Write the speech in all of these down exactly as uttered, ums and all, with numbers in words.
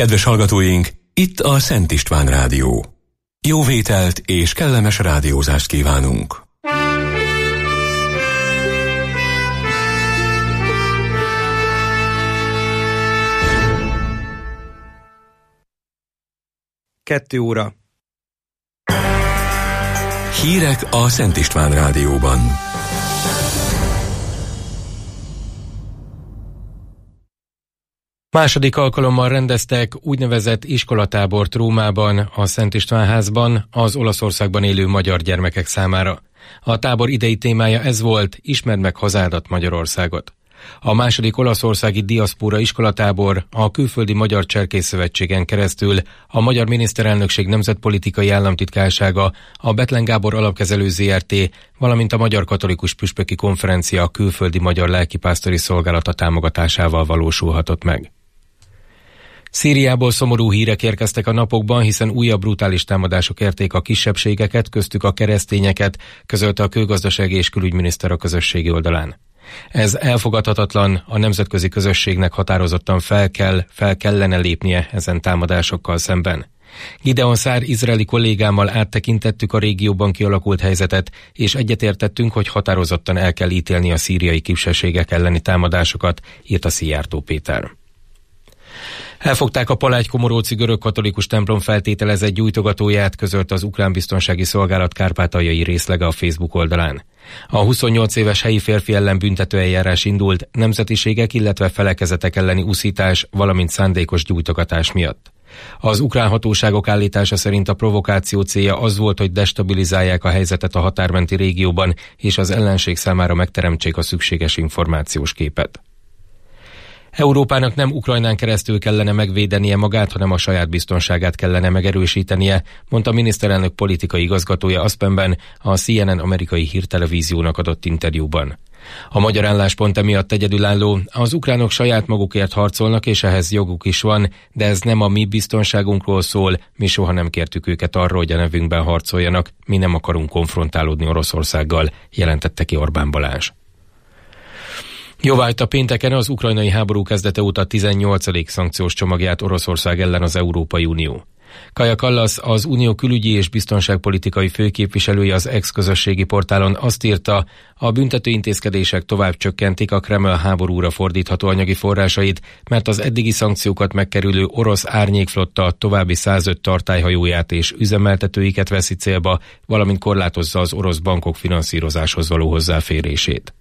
Kedves hallgatóink, itt a Szent István Rádió. Jó vételt és kellemes rádiózást kívánunk! Kettő óra. Hírek a Szent István Rádióban. Második alkalommal rendeztek úgynevezett iskolatábort Rómában, a Szent István házban, az Olaszországban élő magyar gyermekek számára. A tábor idei témája ez volt: ismerd meg hazádat, Magyarországot. A második olaszországi diaszpóra iskolatábor a Külföldi Magyar Cserkészszövetségen keresztül a Magyar Miniszterelnökség Nemzetpolitikai Államtitkársága, a Bethlen Gábor Alapkezelő zé er té, valamint a Magyar Katolikus Püspöki Konferencia Külföldi Magyar Lelkipásztori Szolgálata támogatásával valósulhatott meg. Szíriából szomorú hírek érkeztek a napokban, hiszen újabb brutális támadások érték a kisebbségeket, köztük a keresztényeket, közölte a Külgazdasági és Külügyminiszter a közösségi oldalán. Ez elfogadhatatlan, a nemzetközi közösségnek határozottan fel kell, fel kellene lépnie ezen támadásokkal szemben. Gideon Szár izraeli kollégámmal áttekintettük a régióban kialakult helyzetet, és egyetértettünk, hogy határozottan el kell ítélni a szíriai kisebbségek elleni támadásokat, írt a Szijjártó Péter. Elfogták a Palágy-Komoróczi görög-katolikus templom feltételezett gyújtogatóját, közölte az ukrán biztonsági szolgálat kárpátaljai részlege a Facebook oldalán. A huszonnyolc éves helyi férfi ellen büntetőeljárás indult nemzetiségek, illetve felekezetek elleni uszítás, valamint szándékos gyújtogatás miatt. Az ukrán hatóságok állítása szerint a provokáció célja az volt, hogy destabilizálják a helyzetet a határmenti régióban, és az ellenség számára megteremtsék a szükséges információs képet. Európának nem Ukrajnán keresztül kellene megvédenie magát, hanem a saját biztonságát kellene megerősítenie, mondta a miniszterelnök politikai igazgatója Aspenben a C N N amerikai hírtelevíziónak adott interjúban. A magyar álláspont emiatt egyedülálló: az ukránok saját magukért harcolnak, és ehhez joguk is van, de ez nem a mi biztonságunkról szól, mi soha nem kértük őket arra, hogy a nevünkben harcoljanak, mi nem akarunk konfrontálódni Oroszországgal, jelentette ki Orbán Balázs. Jóváhagyta pénteken az ukrajnai háború kezdete óta tizennyolcadik szankciós csomagját Oroszország ellen az Európai Unió. Kaja Kallas, az Unió külügyi és biztonságpolitikai főképviselője az X közösségi portálon azt írta, a büntetőintézkedések tovább csökkentik a Kreml háborúra fordítható anyagi forrásait, mert az eddigi szankciókat megkerülő orosz árnyékflotta további százöt tartályhajóját és üzemeltetőiket veszi célba, valamint korlátozza az orosz bankok finanszírozáshoz való hozzáférését.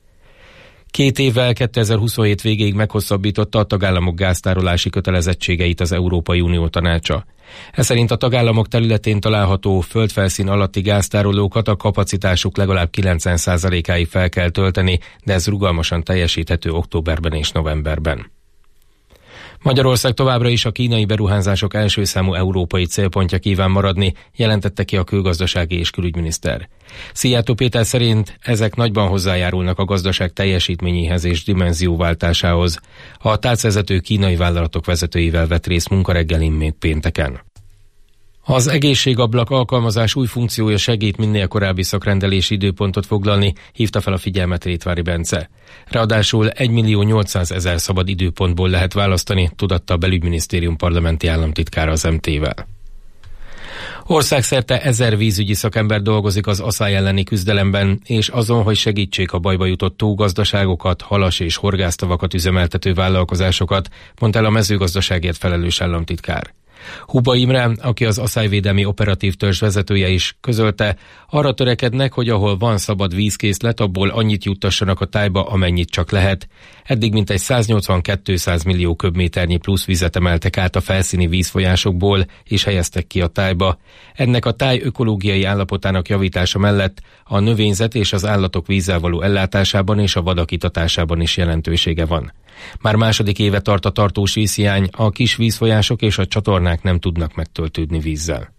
Két évvel kétezer-huszonhét végéig meghosszabbította a tagállamok gáztárolási kötelezettségeit az Európai Unió tanácsa. Ez szerint a tagállamok területén található földfelszín alatti gáztárolókat a kapacitásuk legalább kilencven százalékáig fel kell tölteni, de ez rugalmasan teljesíthető októberben és novemberben. Magyarország továbbra is a kínai beruházások első számú európai célpontja kíván maradni, jelentette ki a külgazdasági és külügyminiszter. Szijjártó Péter szerint ezek nagyban hozzájárulnak a gazdaság teljesítményéhez és dimenzióváltásához. A tárcvezető kínai vállalatok vezetőivel vett részt munkareggelin még pénteken. Az egészségablak alkalmazás új funkciója segít minél korábbi szakrendelési időpontot foglalni, hívta fel a figyelmet Rétvári Bence. Ráadásul egymillió nyolcszázezer szabad időpontból lehet választani, tudatta a Belügyminisztérium parlamenti államtitkára az em té-vel. Országszerte ezer vízügyi szakember dolgozik az aszály elleni küzdelemben, és azon, hogy segítsék a bajba jutott tógazdaságokat, halas- és horgásztavakat üzemeltető vállalkozásokat, mondta el a mezőgazdaságért felelős államtitkár. Huba Imre, aki az aszályvédelmi operatív törzs vezetője is, közölte, arra törekednek, hogy ahol van szabad vízkészlet, abból annyit juttassanak a tájba, amennyit csak lehet. Eddig mintegy száznyolcvan-kétszáz millió köbméternyi plusz vizet emeltek át a felszíni vízfolyásokból, és helyeztek ki a tájba. Ennek a táj ökológiai állapotának javítása mellett a növényzet és az állatok vízzel való ellátásában és a vadak itatásában is jelentősége van. Már második éve tart a tartós vízhiány, a kis vízfolyások és a csatornák nem tudnak megtöltődni vízzel.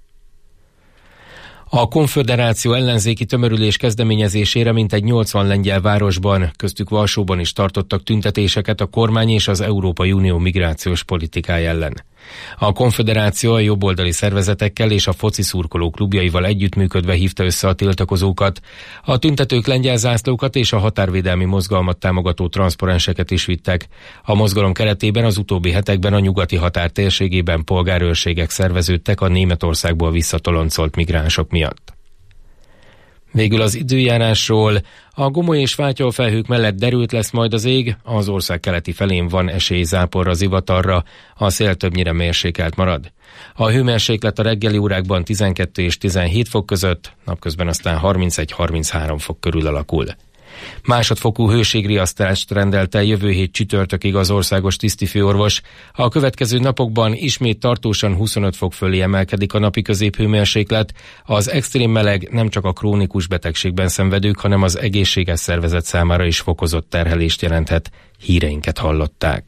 A konföderáció ellenzéki tömörülés kezdeményezésére mintegy nyolcvan lengyel városban, köztük Varsóban is tartottak tüntetéseket a kormány és az Európai Unió migrációs politikája ellen. A konföderáció a jobboldali szervezetekkel és a foci szurkoló klubjaival együttműködve hívta össze a tiltakozókat. A tüntetők lengyel zászlókat és a határvédelmi mozgalmat támogató transzparenseket is vittek. A mozgalom keretében az utóbbi hetekben a nyugati határ térségében polgárőrségek szerveződtek a Németországból visszatoloncolt migránsok miatt. Végül az időjárásról. A gomoly és fátyolfelhők mellett derült lesz majd az ég, az ország keleti felén van esély záporra, zivatarra, a szél többnyire mérsékelt marad. A hőmérséklet a reggeli órákban tizenkettő és tizenhét fok között, napközben aztán harmincegy-harminchárom fok körül alakul. Másodfokú hőségriasztást rendelte jövő hét csütörtökig az országos tisztifőorvos. A következő napokban ismét tartósan huszonöt fok fölé emelkedik a napi középhőmérséklet. Az extrém meleg nem csak a krónikus betegségben szenvedők, hanem az egészséges szervezet számára is fokozott terhelést jelenthet. Híreinket hallották.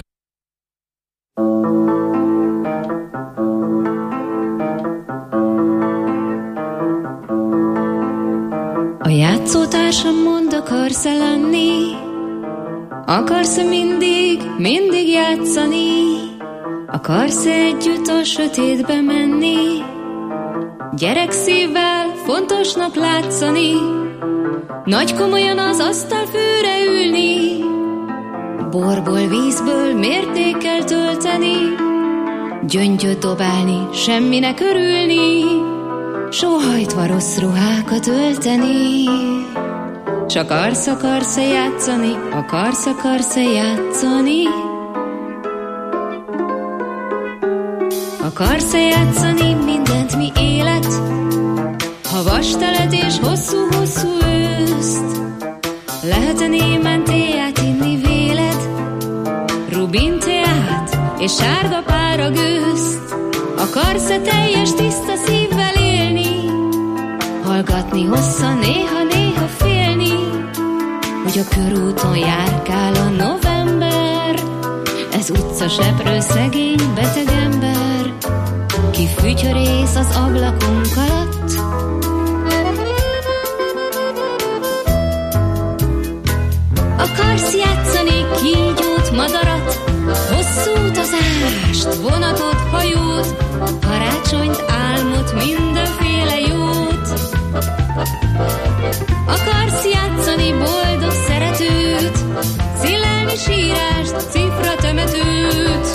A játszótársam mond, akarsz-e lenni? Akarsz-e mindig, mindig játszani? Akarsz-e együtt a sötétbe menni? Gyerek szívvel fontosnak látszani, nagy komolyan az asztalfőre ülni, borból, vízből mértékkel tölteni, gyöngyöt dobálni, semminek örülni, sóhajtva rossz ruhákat ölteni. S akarsz, akarsz-e játszani, akarsz, akarsz-e játszani? Akarsz-e játszani mindent, mi élet? Ha vastelet és hosszú-hosszú őszt, lehet-e némen téját inni véled? Rubin teát és sárga pára gőzt? Akarsz-e teljes tiszta szívvel élni? Hallgatni hosszan, néha-néha félni, hogy a körúton járkál a november. Ez utcaseprő, szegény, beteg ember, ki fütyörész az ablakunk alatt. Akarsz játszani kígyót, madarat, hosszú utazást, vonatot, hajót, karácsonyt, álmot, mindenféle jót. Akarsz játszani boldog szeretőt, szélelmi sírást, cifra temetőt.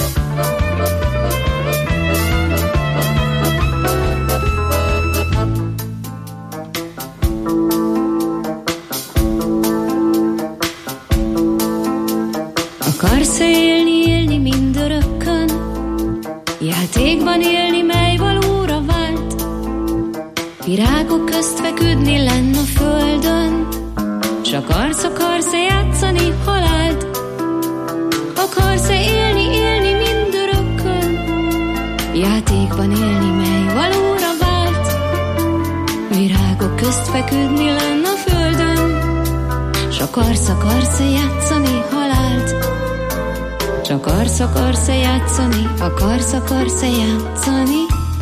Akarsz élni, élni mindörökkön, játékban élni, mely valóra vált, virágok közt feküdni lenn a földön, s akarsz, akarsz-e játszani halált? Akarsz-e élni, élni mindörökkön, játékban élni, mely valóra vált, virágok közt feküdni lenn a földön, s akarsz, akarsz-e játszani halált? S akarsz, akarsz-e játszani, akarsz, akarsz-e játszani?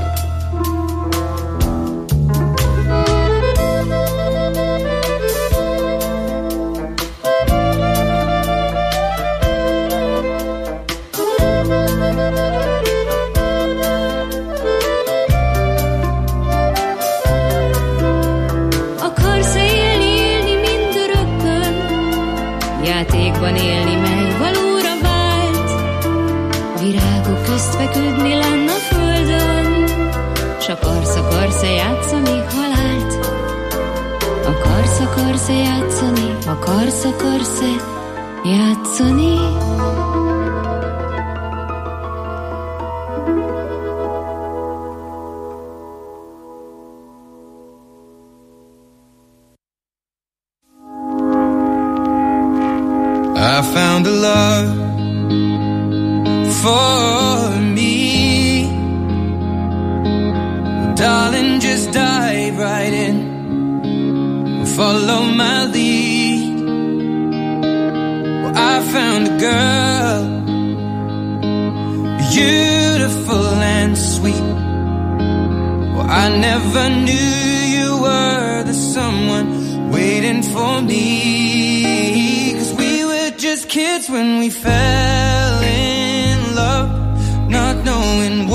Akarsz-e élni, élni mindörökkön, játékban élni, mely valóra vált, virágok közt feküdni lenn a földön, s akarsz, akarsz-e játszani halált? Akarsz, akarsz-e játszani, akarsz, akarsz-e játszani? I found a love for me, darling, just dive right in, follow my lead. Well, I found a girl, beautiful and sweet. Well, I never knew you were the someone waiting for me, 'cause we were just kids when we fell in love, not knowing what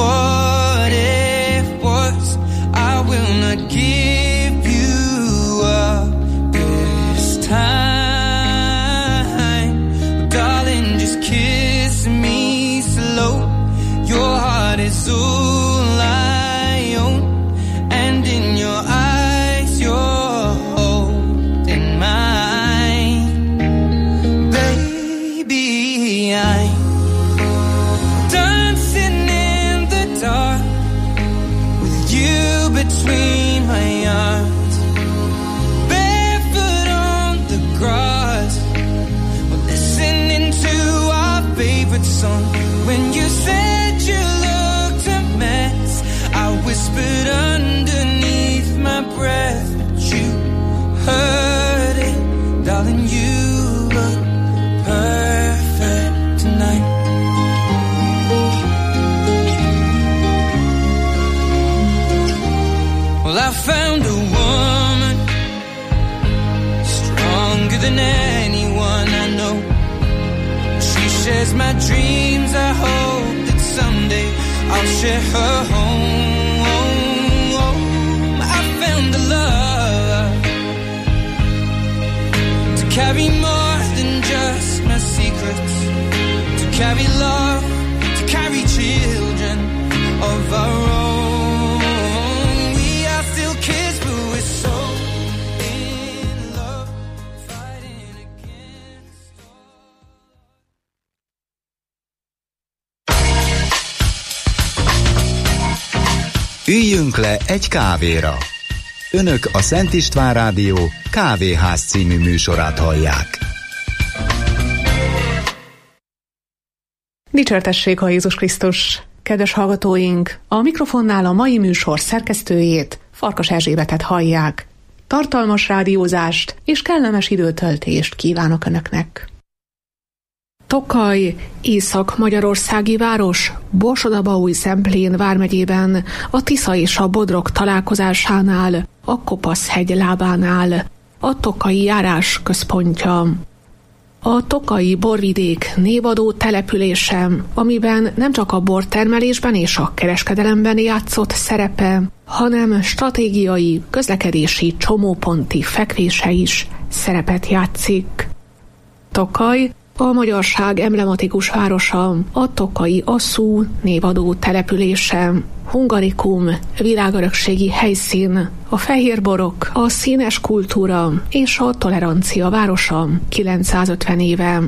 I'll share her home. I found a love to carry more than just my secrets, to carry love, to carry children of our own. We are still kids, but we're so in love, fighting against all. Üljünk le egy kávéra. Önök a Szent István Rádió Kávéház című műsorát hallják. Dicsértessék a Jézus Krisztus! Kedves hallgatóink, a mikrofonnál a mai műsor szerkesztőjét, Farkas Erzsébetet hallják. Tartalmas rádiózást és kellemes időtöltést kívánok Önöknek! Tokaj, észak-magyarországi város, Borsod-Abaúj-Zemplén vármegyében, a Tisza és a Bodrog találkozásánál, a Kopasz-hegy lábánál, a tokaji járás központja. A tokaji borvidék névadó települése, amiben nem csak a bortermelésben és a kereskedelemben játszott szerepe, hanem stratégiai, közlekedési csomóponti fekvése is szerepet játszik. Tokaj a magyarság emblematikus városa, a tokaji asszú névadó települése, hungarikum, világörökségi helyszín, a fehérborok, a színes kultúra és a tolerancia városa kilencszázötven éve.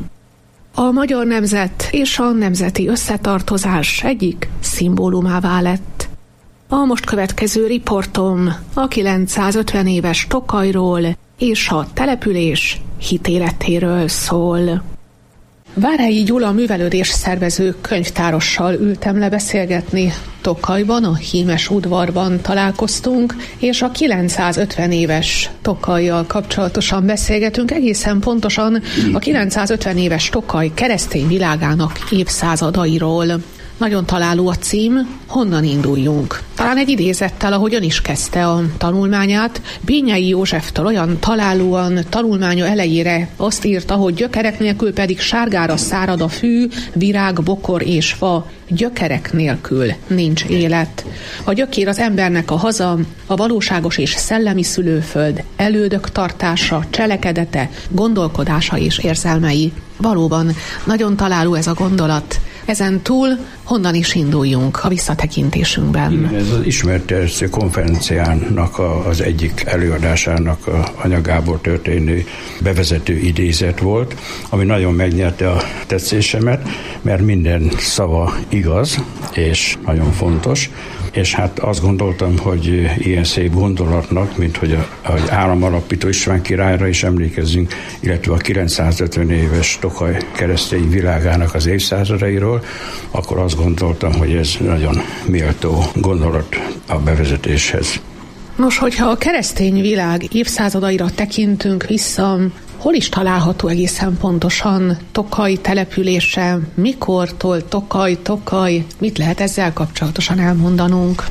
A magyar nemzet és a nemzeti összetartozás egyik szimbólumává lett. A most következő riportom a kilencszázötven éves Tokajról és a település hitéletéről szól. Várhelyi Gyula művelődés szervező könyvtárossal ültem le beszélgetni. Tokajban, a Hímes udvarban találkoztunk, és a kilencszázötven éves Tokajjal kapcsolatosan beszélgetünk, egészen pontosan a kilencszázötven éves Tokaj keresztény világának évszázadairól. Nagyon találó a cím, honnan induljunk. Talán egy idézettel, ahogy ön is kezdte a tanulmányát, Bényai Józseftől olyan találóan tanulmánya elejére azt írta, hogy gyökerek nélkül pedig sárgára szárad a fű, virág, bokor és fa. Gyökerek nélkül nincs élet. A gyökér az embernek a haza, a valóságos és szellemi szülőföld, elődök tartása, cselekedete, gondolkodása és érzelmei. Valóban nagyon találó ez a gondolat. Ezen túl honnan is induljunk a visszatekintésünkben? Ez az ismert konferenciának a, az egyik előadásának a anyagából történő bevezető idézet volt, ami nagyon megnyerte a tetszésemet, mert minden szava igaz, és nagyon fontos. És hát azt gondoltam, hogy ilyen szép gondolatnak, mint hogy az államalapító István királyra is emlékezzünk, illetve a kilencszázötven éves Tokaj keresztény világának az évszázadairól, akkor azt gondoltam, hogy ez nagyon méltó gondolat a bevezetéshez. Nos, hogyha a keresztény világ évszázadaira tekintünk vissza, hol is található egészen pontosan Tokaj települése? Mikortól Tokaj, Tokaj? Mit lehet ezzel kapcsolatosan elmondanunk?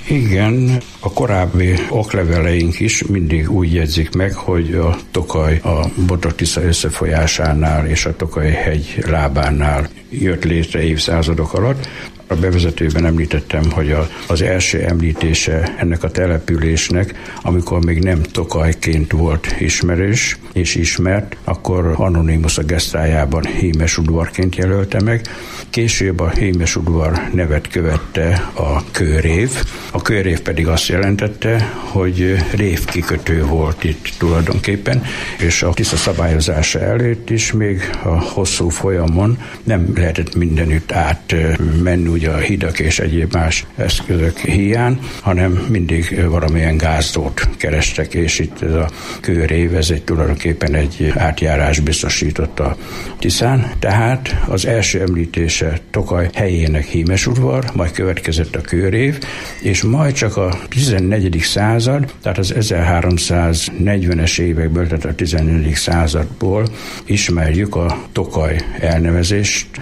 Igen, a korábbi okleveleink is mindig úgy jegyzik meg, hogy a Tokaj a Bodrog-Tisza összefolyásánál és a Tokaj-hegy lábánál jött létre évszázadok alatt. A bevezetőben említettem, hogy a, az első említése ennek a településnek, amikor még nem Tokajként volt ismerős és ismert, akkor Anonymus a gesztájában Hímes udvarként jelölte meg. Később a Hímes udvar nevet követte a kőrév. A kőrév pedig azt jelentette, hogy révkikötő volt itt tulajdonképpen, és a Tisza szabályozása előtt is még a hosszú folyamon nem lehetett mindenütt átmenni, ugye a hidak és egyéb más eszközök hiány, hanem mindig valamilyen gázdót kerestek, és itt ez a kőrév, ez egy tulajdonképpen egy átjárás biztosított a Tiszán. Tehát az első említése Tokaj helyének Hímes udvar, majd következett a kőrév, és majd csak a tizennegyedik század, tehát az ezerháromszáznegyvenes évekből, tehát a tizennegyedik századból ismerjük a Tokaj elnevezést,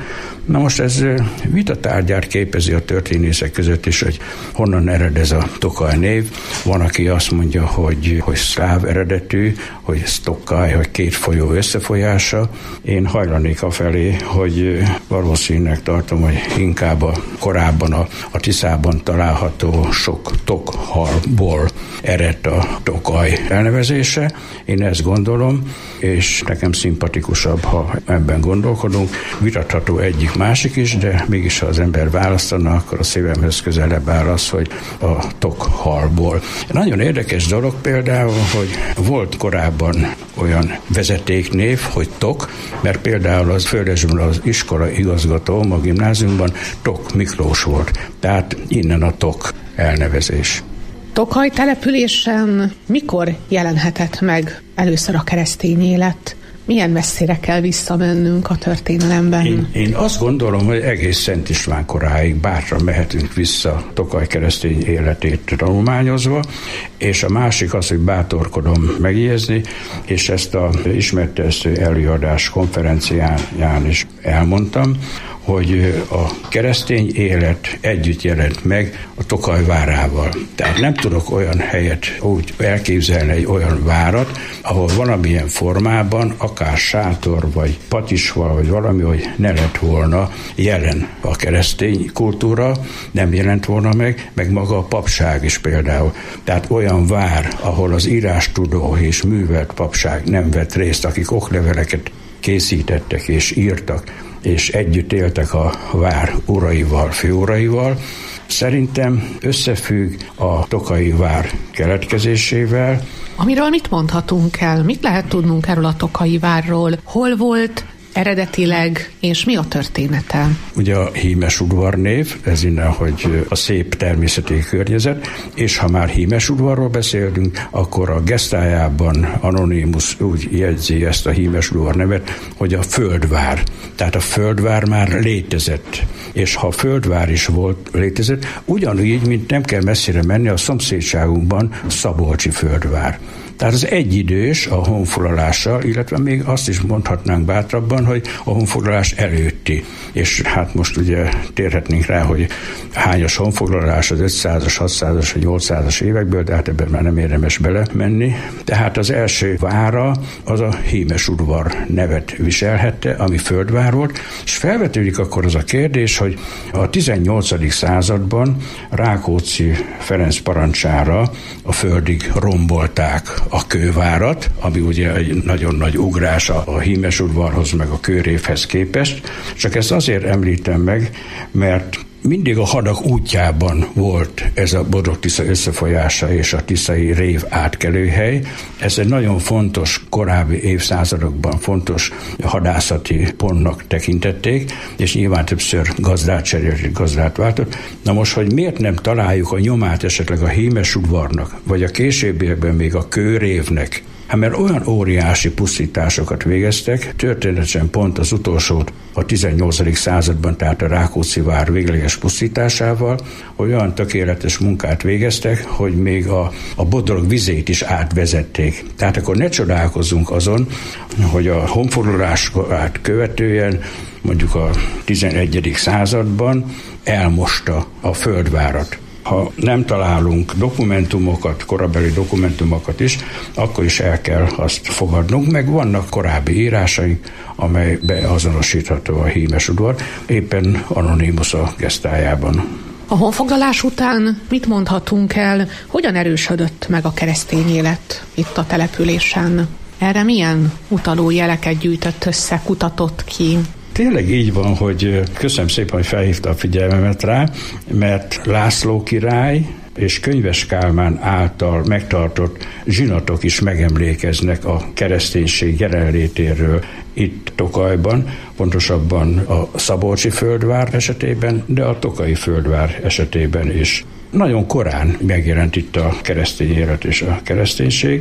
Na most ez vitatárgyát képezi a történészek között is, hogy honnan ered ez a Tokaj név. Van, aki azt mondja, hogy, hogy szláv eredetű, hogy Stokkaj, hogy két folyó összefolyása. Én hajlanék afelé, hogy valószínűleg tartom, hogy inkább a, korábban a, a Tiszában található sok tokhalból ered a Tokaj elnevezése. Én ezt gondolom, és nekem szimpatikusabb, ha ebben gondolkodunk. Vitatható egyik másik is, de mégis ha az ember választana, akkor a szívemhez közelebb áll az, hogy a tokhalból. Nagyon érdekes dolog például, hogy volt korábban olyan vezetéknév, hogy Tok, mert például az Földesben az iskola igazgató a gimnáziumban Tok Miklós volt. Tehát innen a Tok elnevezés. Tokaj településen mikor jelenhetett meg először a keresztény élet? Milyen messzire kell visszamennünk a történelemben? Én, én azt gondolom, hogy egész Szent István koráig bátran mehetünk vissza Tokaj keresztény életét tanulmányozva, és a másik az, hogy bátorkodom megjegyezni, és ezt a ismertező előadás konferenciáján is elmondtam, hogy a keresztény élet együtt jelent meg a Tokaj várával. Tehát nem tudok olyan helyet úgy elképzelni, egy olyan várat, ahol valamilyen formában, akár sátor, vagy patisval, vagy valami, hogy ne lett volna jelen a keresztény kultúra, nem jelent volna meg, meg maga a papság is például. Tehát olyan vár, ahol az írástudó és művelt papság nem vett részt, akik okleveleket készítettek és írtak, és együtt éltek a vár uraival, főuraival. Szerintem összefügg a tokaji vár keletkezésével. Amiről mit mondhatunk el? Mit lehet tudnunk erről a tokaji várról? Hol volt eredetileg, és mi a története? Ugye a hímes udvarnév, ez innen, hogy a szép természeti környezet, és ha már hímes udvarról beszélünk, akkor a gesztájában Anonymus úgy jegyzi ezt a hímes udvar nevet, hogy a földvár. Tehát a földvár már létezett. És ha a földvár is volt létezett, ugyanúgy, mint nem kell messzire menni, a szomszédságunkban Szabolcsi földvár. Tehát az egyidős a honfoglalással, illetve még azt is mondhatnánk bátrabban, hogy a honfoglalás előtti. És hát most ugye térhetnénk rá, hogy hányas honfoglalás az ötszázas, hatszázas vagy nyolcszázas évekből, de hát ebben már nem érdemes belemenni. Tehát az első vára az a hímes udvar nevet viselhette, ami földvár volt, és felvetődik akkor az a kérdés, hogy a tizennyolcadik században Rákóczi Ferenc parancsára a földig rombolták a kővárat, ami ugye egy nagyon nagy ugrás a hímes udvarhoz meg a kőrévhez képest. Csak ezt azért említem meg, mert mindig a hadak útjában volt ez a Bodrog-Tisza összefolyása és a tiszai rév átkelőhely. Ez egy nagyon fontos, korábbi évszázadokban fontos hadászati pontnak tekintették, és nyilván többször gazdát cserélt, gazdát váltott. Na most, hogy miért nem találjuk a nyomát esetleg a hímes udvarnak, vagy a későbbiekben még a kőrévnek, hát mert olyan óriási pusztításokat végeztek, történetesen pont az utolsót a tizennyolcadik században, tehát a Rákóczi vár végleges pusztításával, hogy olyan tökéletes munkát végeztek, hogy még a, a Bodrog vizét is átvezették. Tehát akkor ne csodálkozzunk azon, hogy a honfoglalását követően mondjuk a tizenegyedik században elmosta a földvárat. Ha nem találunk dokumentumokat, korabeli dokumentumokat is, akkor is el kell azt fogadnunk, meg vannak korábbi írásaink, amely beazonosítható a hímes udvar, éppen Anonymus a gesztájában. A honfoglalás után mit mondhatunk el, hogyan erősödött meg a keresztény élet itt a településen? Erre milyen utaló jeleket gyűjtött össze, kutatott ki? Tényleg így van, hogy köszönöm szépen, hogy felhívta a figyelmemet rá, mert László király és Könyves Kálmán által megtartott zsinatok is megemlékeznek a kereszténység jelenlétéről itt Tokajban, pontosabban a Szabolcsi földvár esetében, de a tokaji földvár esetében is. Nagyon korán megjelent itt a keresztény élet és a kereszténység.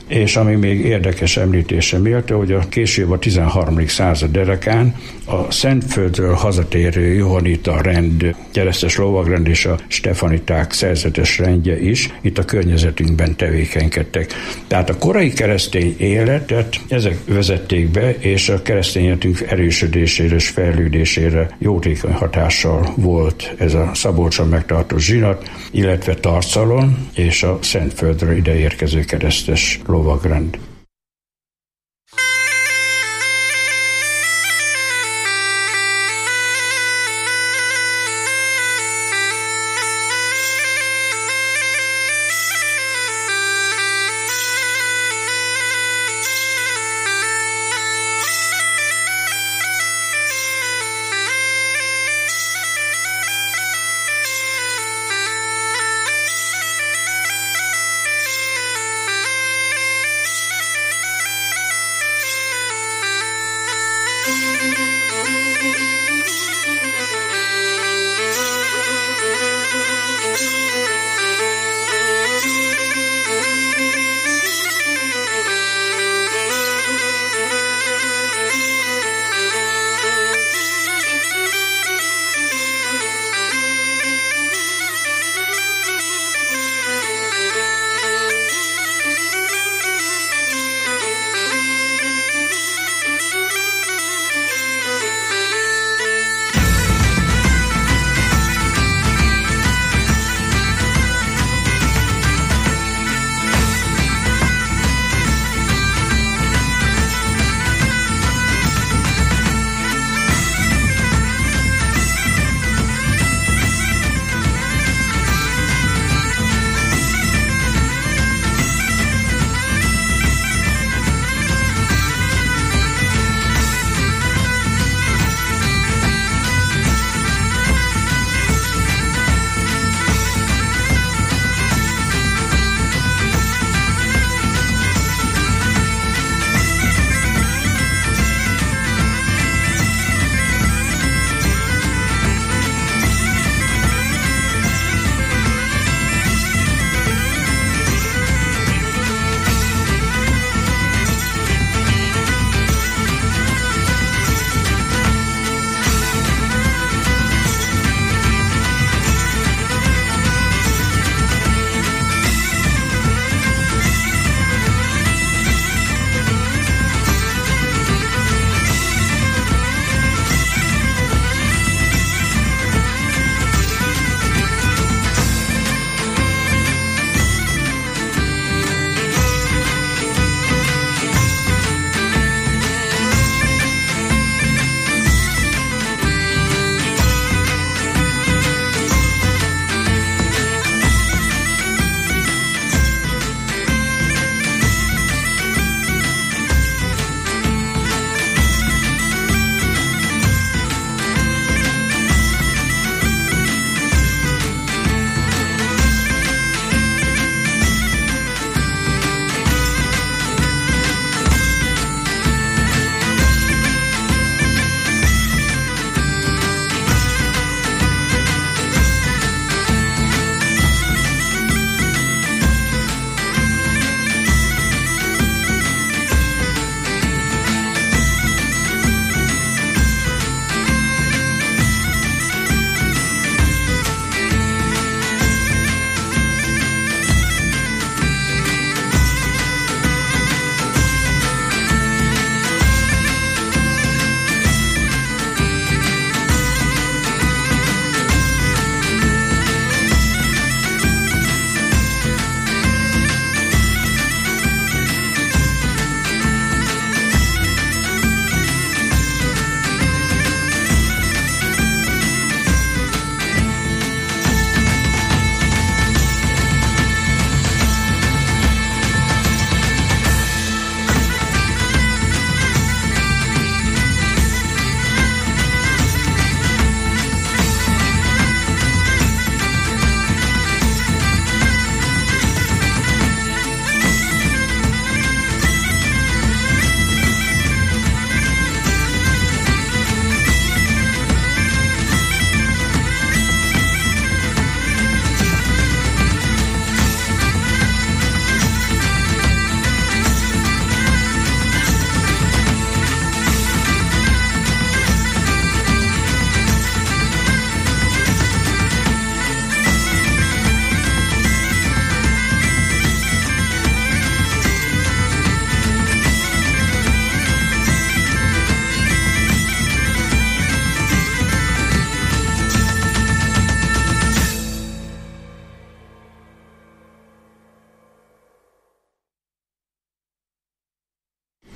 és ami még érdekes említése méltó, hogy a később a tizenharmadik század derekán a Szentföldről hazatérő johannita rend, keresztes lovagrend és a stefaniták szerzetes rendje is itt a környezetünkben tevékenykedtek. Tehát a korai keresztény életet ezek vezették be, és a keresztényetünk erősödésére és fejlődésére jótékony hatással volt ez a Szabolcson megtartott zsinat, illetve Tarcalon és a Szentföldről ideérkező keresztes lovagrend.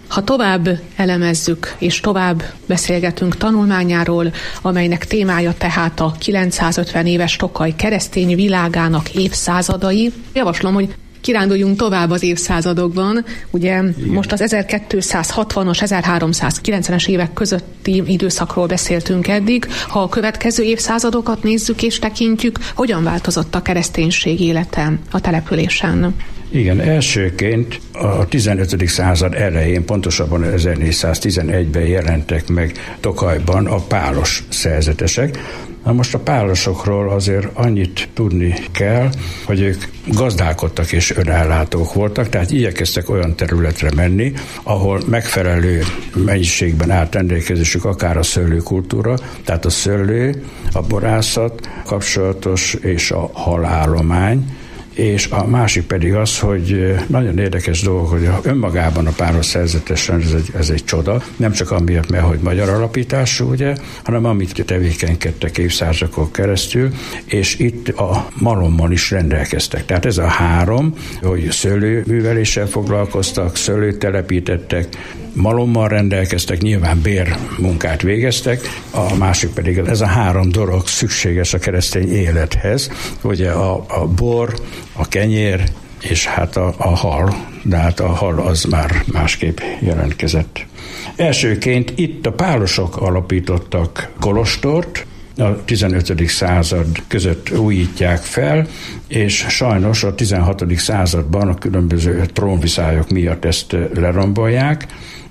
Ha tovább elemezzük és tovább beszélgetünk tanulmányáról, amelynek témája tehát a kilencszázötven éves Tokaj keresztény világának évszázadai, javaslom, hogy kiránduljunk tovább az évszázadokban. Ugye igen. Most az ezerkétszázhatvanas, ezerháromszázkilencvenes évek közötti időszakról beszéltünk eddig. Ha a következő évszázadokat nézzük és tekintjük, hogyan változott a kereszténység élete a településen? Igen, elsőként a tizenötödik század elején, pontosabban ezernégyszáztizenegyben jelentek meg Tokajban a pálos szerzetesek. Na most a pálosokról azért annyit tudni kell, hogy ők gazdálkodtak és önellátók voltak, tehát igyekeztek olyan területre menni, ahol megfelelő mennyiségben állt rendelkezésük akár a szőlőkultúra, tehát a szőlő, a borászat kapcsolatos és a halállomány, és a másik pedig az, hogy nagyon érdekes dolog, hogy önmagában a páros szerzetesen ez egy, ez egy csoda, nem csak amiatt, mert hogy magyar alapítású, ugye, hanem amit tevékenykedtek évszázadokon keresztül, és itt a malommal is rendelkeztek. Tehát ez a három, hogy szőlőműveléssel foglalkoztak, szőlőt telepítettek, malommal rendelkeztek, nyilván bérmunkát végeztek, a másik pedig ez a három dolog szükséges a keresztény élethez, ugye a, a bor, a kenyér, és hát a, a hal, de hát a hal az már másképp jelentkezett. Elsőként itt a pálosok alapítottak kolostort, a tizenötödik század között újítják fel, és sajnos a tizenhatodik században a különböző trónviszályok miatt ezt lerombolják,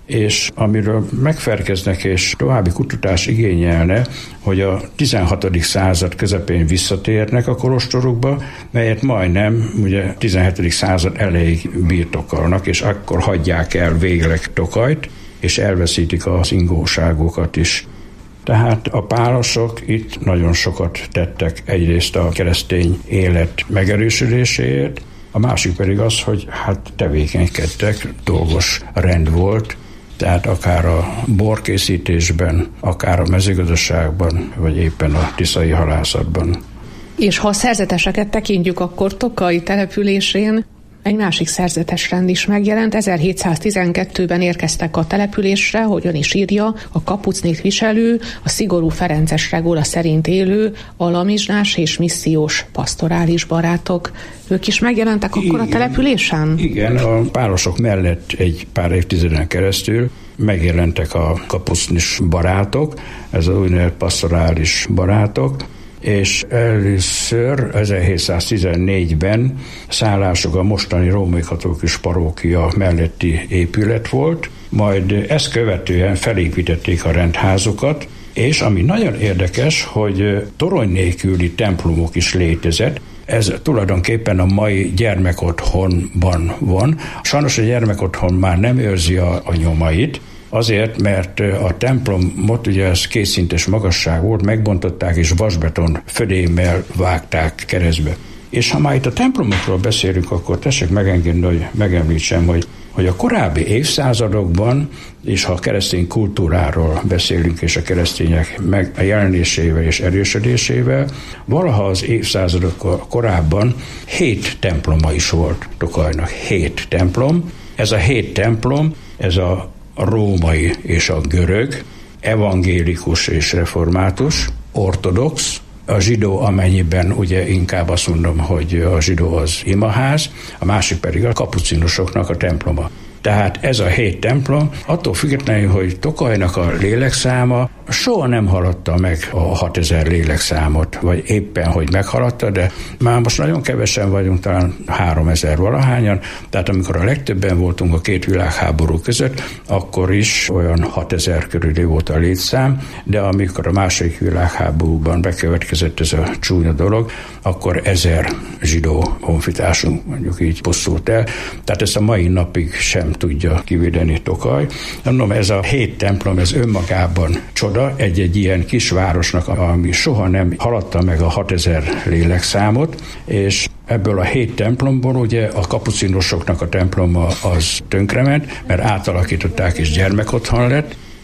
és amiről megferkeznek és további kutatás igényelne, hogy a tizenhatodik század közepén visszatérnek a kolostorukba, melyet majdnem ugye tizenhetedik század elejéig birtokolnak, és akkor hagyják el végleg Tokajt, és elveszítik az ingóságokat is. Tehát a pálosok itt nagyon sokat tettek egyrészt a keresztény élet megerősödéséért, a másik pedig az, hogy hát tevékenykedtek, dolgos rend volt, tehát akár a borkészítésben, akár a mezőgazdaságban, vagy éppen a tiszai halászatban. És ha a szerzeteseket tekintjük, akkor Tokaj településén egy másik szerzetes rend is megjelent. ezerhétszáztizenkettőben érkeztek a településre, hogy ön is írja, a kapucnit viselő, a szigorú ferences regula szerint élő, alamizsnás és missziós pastorális barátok. Ők is megjelentek akkor igen, a településen? Igen, a pálosok mellett egy pár évtizeden keresztül megjelentek a kapucnis barátok, ez az úgynevezett pastorális barátok, és először ezerhétszáztizennégyben szállásuk a mostani római katolikus parókia melletti épület volt, majd ezt követően felépítették a rendházukat, és ami nagyon érdekes, hogy torony nélküli templomok is létezett. Ez tulajdonképpen a mai gyermekotthonban van. Sajnos a gyermekotthon már nem őrzi a, a nyomait, azért, mert a templomot, ugye ez kétszintes magasság volt, megbontották és vasbeton födémmel vágták keresztbe. És ha már itt a templomokról beszélünk, akkor tessék megengedni, hogy megemlítsem, hogy, hogy a korábbi évszázadokban, és ha a keresztény kultúráról beszélünk, és a keresztények megjelenésével és erősödésével, valaha az évszázadok korábban hét temploma is volt Tokajnak. Hét templom. Ez a hét templom, ez a a római és a görög, evangélikus és református, ortodox, a zsidó, amennyiben ugye inkább azt mondom, hogy a zsidó az imaház, a másik pedig a kapucinusoknak a temploma. Tehát ez a hét templom, attól függetlenül, hogy Tokajnak a lélekszáma soha nem haladta meg a hatezer lélekszámot, vagy éppen, hogy meghaladta, de már most nagyon kevesen vagyunk, talán háromezer valahányan, tehát amikor a legtöbben voltunk a két világháború között, akkor is olyan hatezer körüli volt a létszám, de amikor a második világháborúban bekövetkezett ez a csúnya dolog, akkor ezer zsidó honfitársunk mondjuk így pusztult el, tehát ezt a mai napig sem tudja kivédeni Tokaj. Mondom, ez a hét templom, ez önmagában csoda, egy-egy ilyen kisvárosnak, ami soha nem haladta meg a hatezer lélekszámot, és ebből a hét templomból ugye a kapucinusoknak a temploma az tönkrement, mert átalakították és gyermekotthon lett,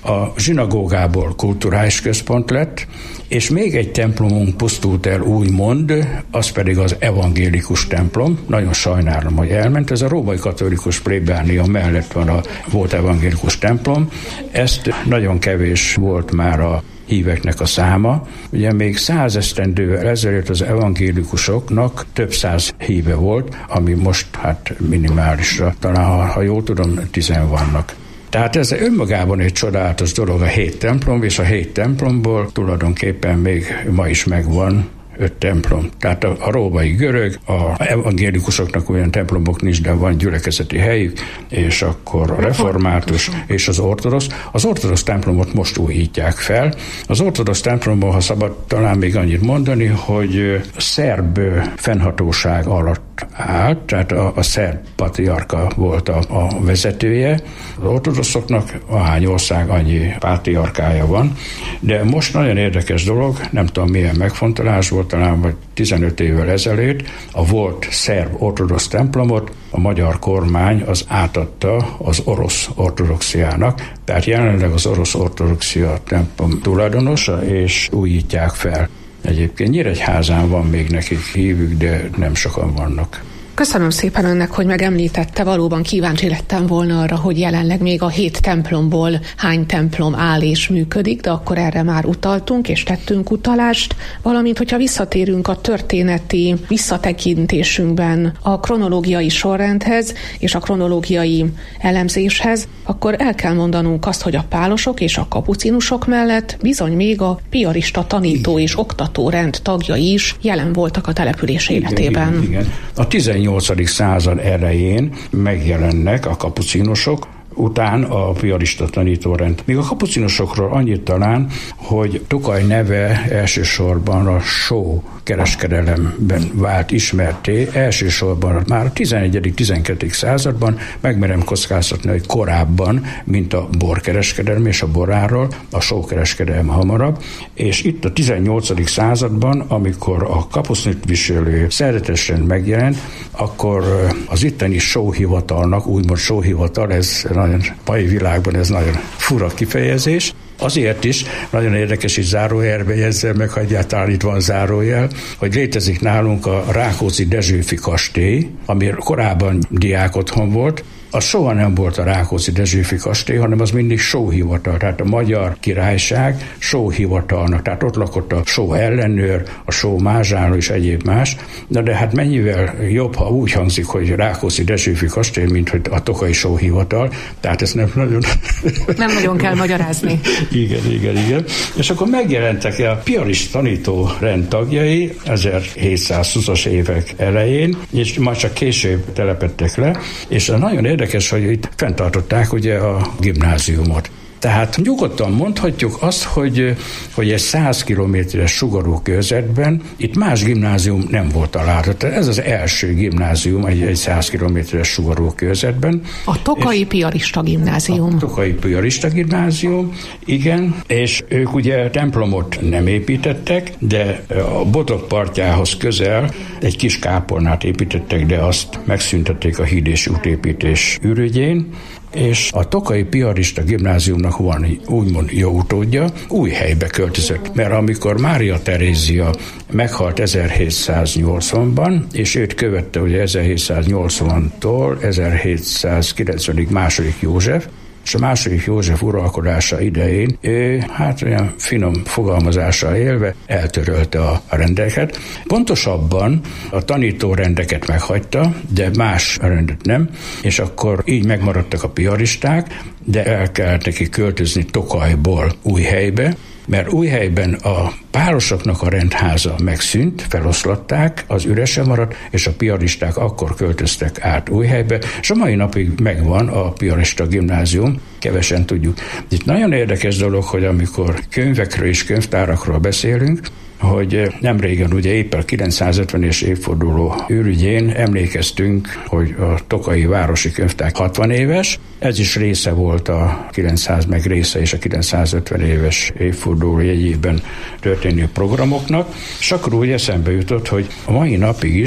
A zsinagógából kulturális központ lett, és még egy templomunk pusztult el, úgymond, az pedig az evangélikus templom. Nagyon sajnálom, hogy elment. Ez a római katolikus plébánia mellett van a volt evangélikus templom. Ezt nagyon kevés volt már a híveknek a száma. Ugye még százesztendővel ezelőtt az evangélikusoknak több száz híve volt, ami most hát minimálisra, talán ha, ha jól tudom, tizen vannak. Tehát ez önmagában egy csodálatos dolog a hét templom, és a hét templomból tulajdonképpen még ma is megvan öt templom. Tehát a, a római görög, a evangélikusoknak olyan templomok nincs, de van gyülekezeti helyük, és akkor a református és az ortodox. Az ortodox templomot most újítják fel. Az ortodox templomból, ha szabad talán még annyit mondani, hogy szerb fennhatóság alatt állt, tehát a, a szerb patriarka volt a, a vezetője. Az ortodoxoknak ahány ország, annyi pátriarkája van, de most nagyon érdekes dolog, nem tudom milyen megfontolás volt, talán vagy tizenöt évvel ezelőtt a volt szerb ortodox templomot a magyar kormány az átadta az orosz ortodoxiának, tehát jelenleg az orosz ortodoxia templom tulajdonosa, és újítják fel. Egyébként Nyíregyházán van még nekik hívük, de nem sokan vannak. Köszönöm szépen önnek, hogy megemlítette, valóban kíváncsi lettem volna arra, hogy jelenleg még a hét templomból hány templom áll és működik, de akkor erre már utaltunk és tettünk utalást, valamint, hogyha visszatérünk a történeti visszatekintésünkben a kronológiai sorrendhez és a kronológiai elemzéshez, akkor el kell mondanunk azt, hogy a pálosok és a kapucinusok mellett bizony még a piarista tanító és oktatórend tagjai is jelen voltak a település életében. Igen, igen, igen. A tizennyolcadik század elején megjelennek a kapucinusok, után a piarista tanítórend. Még a kapucinusokról annyit talán, hogy Tokaj neve elsősorban a só kereskedelemben vált ismerté, elsősorban már a tizenegyedik-tizenkettedik században, megmerem kockáztatni, hogy korábban, mint a borkereskedelem és a boráról, a sókereskedelem hamarabb, és itt a tizennyolcadik században, amikor a kapucnit viselő szerzetesen megjelent, akkor az itteni sóhivatalnak, úgymond sóhivatal, ez nagyon mai világban ez nagyon fura kifejezés. Azért is nagyon érdekes, hogy zárójelbe jegyzem meg, ha egyáltalán itt van zárójel, hogy létezik nálunk a Rákóczi Dezsőfi kastély, ami korábban diákotthon volt. Az soha nem volt a Rákóczi Dezsőfi kastély, hanem az mindig sóhivatal, tehát a Magyar Királyság sóhivatalnak, tehát ott lakott a só ellenőr, a só mázsáló és egyéb más. Na de hát mennyivel jobb, ha úgy hangzik, hogy Rákóczi Dezsőfi kastély, mint hogy a tokai sóhivatal, tehát ezt nem nagyon... Nem nagyon kell magyarázni. Igen, igen, igen. És akkor megjelentek a piarista tanító rend tagjai ezerhétszázhúszas évek elején, és majd csak később telepedtek le, és nagyon érdekes, hogy itt fenntartották ugye a gimnáziumot. Tehát nyugodtan mondhatjuk azt, hogy, hogy egy száz kilométeres sugarú körzetben itt más gimnázium nem volt található. Ez az első gimnázium egy, egy száz kilométeres sugarú körzetben. A Tokai Piarista Gimnázium. A Tokai Piarista Gimnázium, igen, és ők ugye templomot nem építettek, de a Bodrog partjához közel egy kis kápolnát építettek, de azt megszüntették a híd és útépítés ürügyén, és a Tokai Piarista Gimnáziumnak van úgymond jó utódja, új helybe költözött, mert amikor Mária Terézia meghalt ezerhétszáznyolcvanban, és őt követte ugye ezerhétszáznyolcvantól ezerhétszázkilencvenig második József, és a második József uralkodása idején ő, hát olyan finom fogalmazással élve eltörölte a rendeket. Pontosabban a tanítórendeket meghagyta, de más rendet nem, és akkor így megmaradtak a piaristák, de el kellett neki költözni Tokajból Újhelybe, mert Újhelyben a párosoknak a rendháza megszűnt, feloszlatták, az üresen maradt, és a piaristák akkor költöztek át Újhelybe, és a mai napig megvan a piarista gimnázium, kevesen tudjuk. Itt nagyon érdekes dolog, hogy amikor könyvekről és könyvtárakról beszélünk, hogy nem régen, ugye éppen a kilencszázötvenes évforduló ürügyén emlékeztünk, hogy a Tokai Városi Könyvtár hatvan éves, ez is része volt a kilencszáz, meg része is a kilencszázötven éves évforduló jegyében történő programoknak, és akkor úgy eszembe jutott, hogy a mai napig is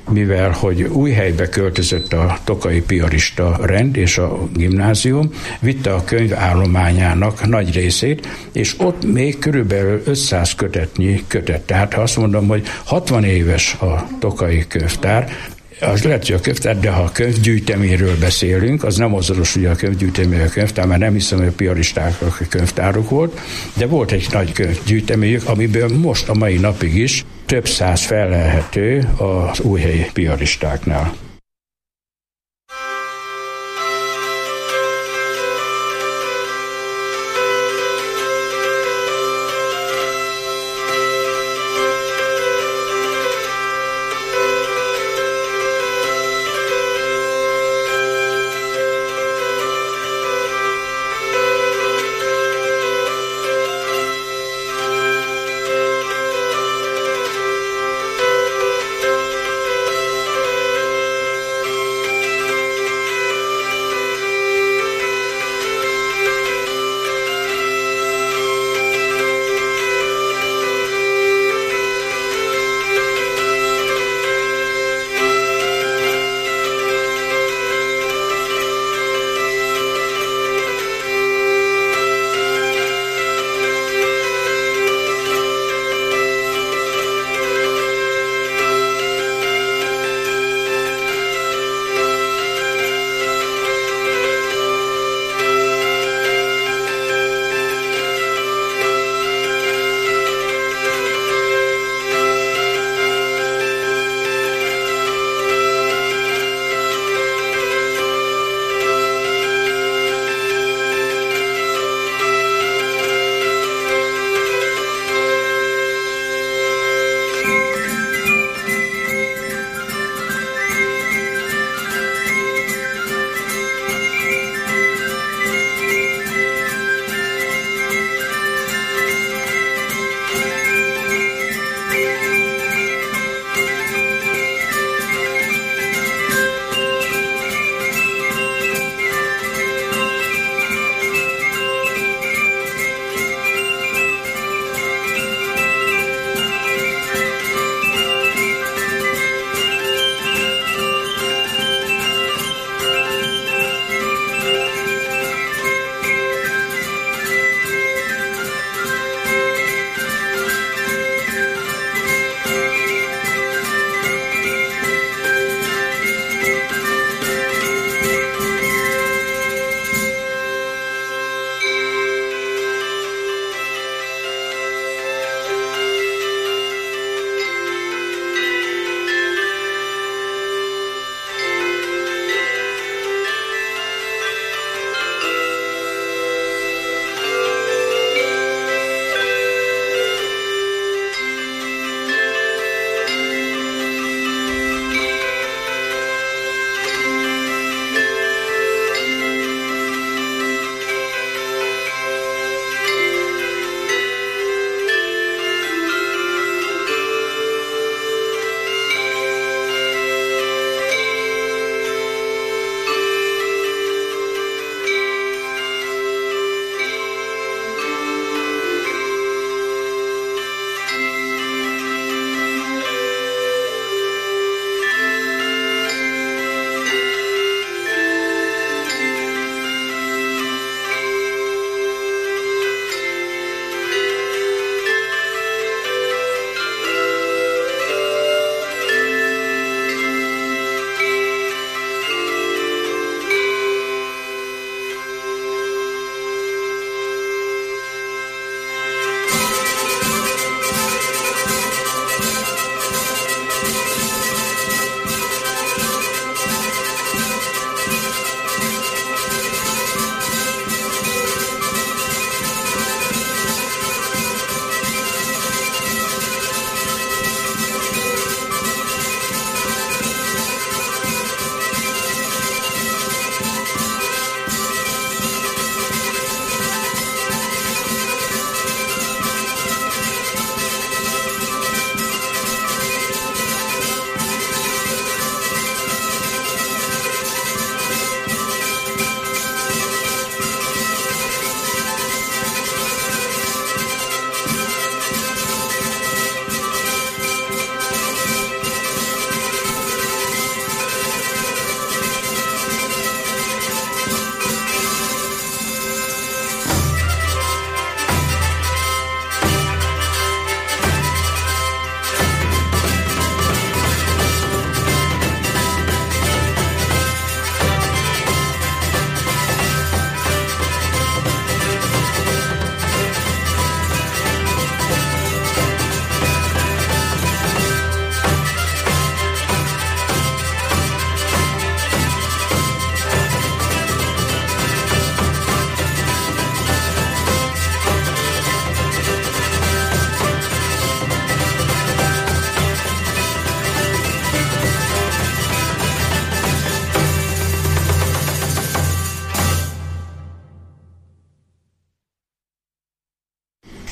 mivel hogy új helybe költözött a tokaji piarista rend és a gimnázium, vitte a könyvállományának nagy részét, és ott még körülbelül ötszáz kötetnyi kötet. Tehát ha azt mondom, hogy hatvan éves a tokaji könyvtár, az lehet, hogy a könyvtár, de ha a könyvgyűjteméről beszélünk, az nem azonos ugye a könyvgyűjtemény a könyvtár, mert nem hiszem, hogy a piaristáknak a könyvtáruk volt, de volt egy nagy könyvgyűjtemélyük, amiből most a mai napig is több száz fellelhető az újhelyi piaristáknál.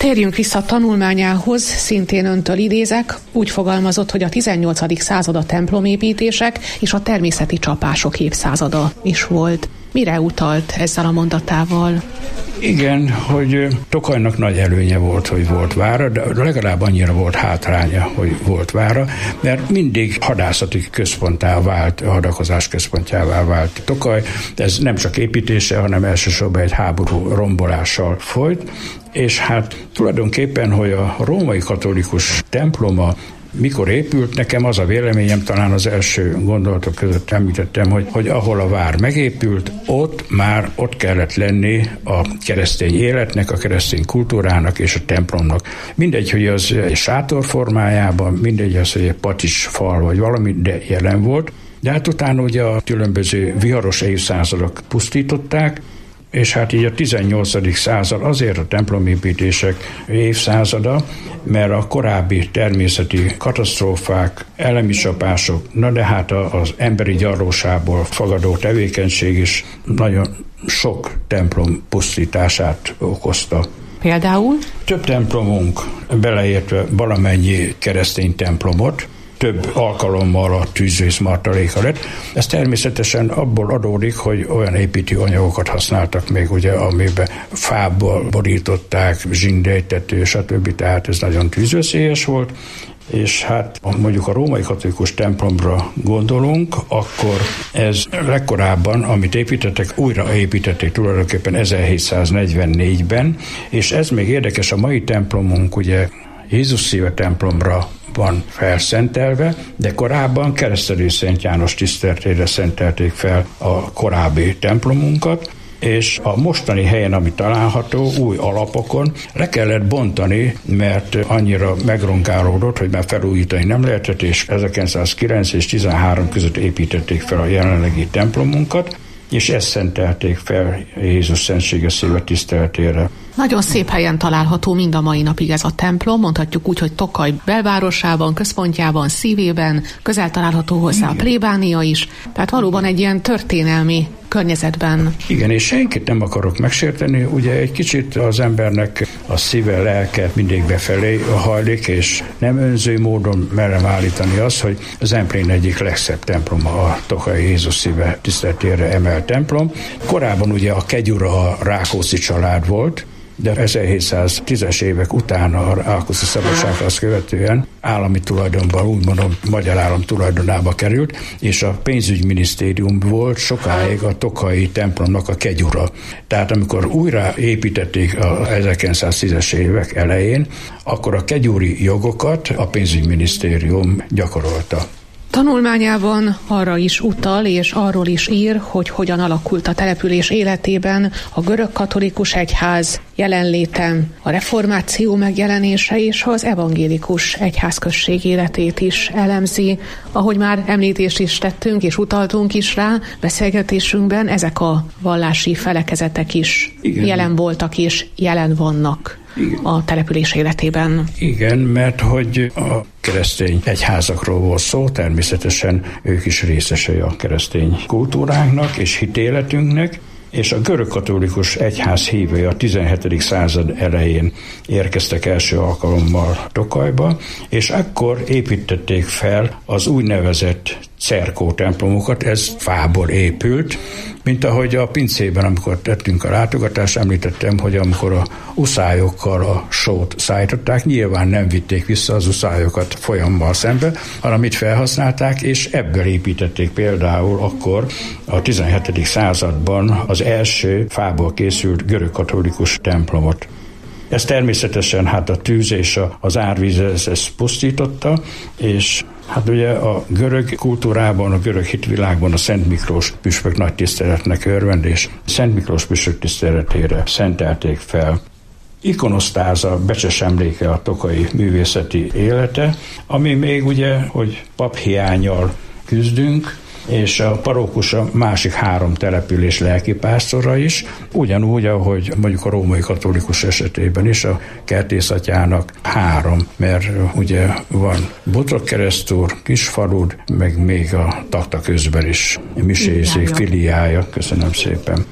Térjünk vissza a tanulmányához, szintén öntől idézek, úgy fogalmazott, hogy a tizennyolcadik század a templomépítések és a természeti csapások évszázada is volt. Mire utalt ezzel a mondatával? Igen, hogy Tokajnak nagy előnye volt, hogy volt vára, de legalább annyira volt hátránya, hogy volt vára, mert mindig hadászati központtá vált, hadakozás központjává vált Tokaj. Ez nem csak építése, hanem elsősorban egy háború rombolással folyt, és hát tulajdonképpen, hogy a római katolikus temploma mikor épült, nekem az a véleményem, talán az első gondolatok között említettem, hogy, hogy ahol a vár megépült, ott már ott kellett lenni a keresztény életnek, a keresztény kultúrának és a templomnak. Mindegy, hogy az egy sátor formájában, mindegy az, hogy egy patis fal vagy valami, de jelen volt. De hát utána ugye a különböző viharos évszázadok pusztították, és hát így a tizennyolcadik század azért a templomépítések évszázada, mert a korábbi természeti katasztrófák, elemi csapások, na de hát az emberi gyarlósából fagadó tevékenység is nagyon sok templom pusztítását okozta. Például? Több templomunk, beleértve valamennyi keresztény templomot, több alkalommal a tűzvész martaléka lett. Ez természetesen abból adódik, hogy olyan építő anyagokat használtak még, ugye, amiben fából borították, zsingdejtető, stb. Tehát ez nagyon tűzveszélyes volt. És hát mondjuk a római katolikus templomra gondolunk, akkor ez legkorábban, amit építettek, újra építették tulajdonképpen ezerhétszáznegyvennégyben, és ez még érdekes, a mai templomunk ugye Jézus szíve templomra van felszentelve, de korábban Keresztelő Szent János tiszteletére szentelték fel a korábbi templomunkat, és a mostani helyen, ami található, új alapokon le kellett bontani, mert annyira megronkálódott, hogy már felújítani nem lehetett, és ezerkilencszázkilenc és tizenhárom között építették fel a jelenlegi templomunkat, és ezt szentelték fel Jézus szentsége szíve tiszteletére. Nagyon szép helyen található mind a mai napig ez a templom, mondhatjuk úgy, hogy Tokaj belvárosában, központjában, szívében, közel található hozzá a plébánia is, tehát valóban egy ilyen történelmi környezetben. Igen, és senkit nem akarok megsérteni, ugye egy kicsit az embernek a szíve, lelke mindig befelé hajlik, és nem önző módon merem állítani azt, hogy Zemplén egyik legszebb temploma a Tokai Jézus szíve tiszteletére emelt templom. Korábban ugye a Kegyura a Rákóczi család volt, de ezerhétszáztízes évek után a Rákóczi szabadsághoz követően állami tulajdonban, úgy mondom, magyar állam tulajdonába került, és a pénzügyminisztérium volt sokáig a tokai templomnak a Kegyura. Tehát amikor újra építették az ezerkilencszáztízes évek elején, akkor a kegyuri jogokat a pénzügyminisztérium gyakorolta. Tanulmányában arra is utal, és arról is ír, hogy hogyan alakult a település életében a görög-katolikus egyház jelenléte, a reformáció megjelenése és az evangélikus egyházközség életét is elemzi. Ahogy már említést is tettünk, és utaltunk is rá beszélgetésünkben, ezek a vallási felekezetek is Igen. jelen voltak és jelen vannak. Igen. A település életében. Igen, mert hogy a keresztény egyházakról volt szó, természetesen ők is részesei a keresztény kultúránknak és hitéletünknek, és a görög-katolikus egyház hívői a tizenhetedik század elején érkeztek első alkalommal Tokajba, és akkor építették fel az úgynevezett cerkó templomokat, ez fából épült, mint ahogy a pincében, amikor tettünk a látogatást, említettem, hogy amikor a uszályokkal a sót szállították, nyilván nem vitték vissza az uszályokat folyammal szembe, hanem itt felhasználták, és ebből építették például akkor a tizenhetedik században az első fából készült görög-katolikus templomot. Ez természetesen hát a tűz és az árvíz ezt pusztította, és hát ugye a görög kultúrában, a görög hitvilágban a Szent Miklós püspök nagy tiszteletnek örvend, és Szent Miklós püspök tiszteletére szentelték fel. Ikonosztáza, becses emléke a tokai művészeti élete, ami még ugye, hogy paphiánnyal küzdünk, és a parókus a másik három település lelkipásztora is, ugyanúgy, ahogy mondjuk a római katolikus esetében is a kertészatyának három, mert ugye van Botrok-keresztúr, Kisfalud, meg még a Takta közben is misézik filiája. Köszönöm szépen.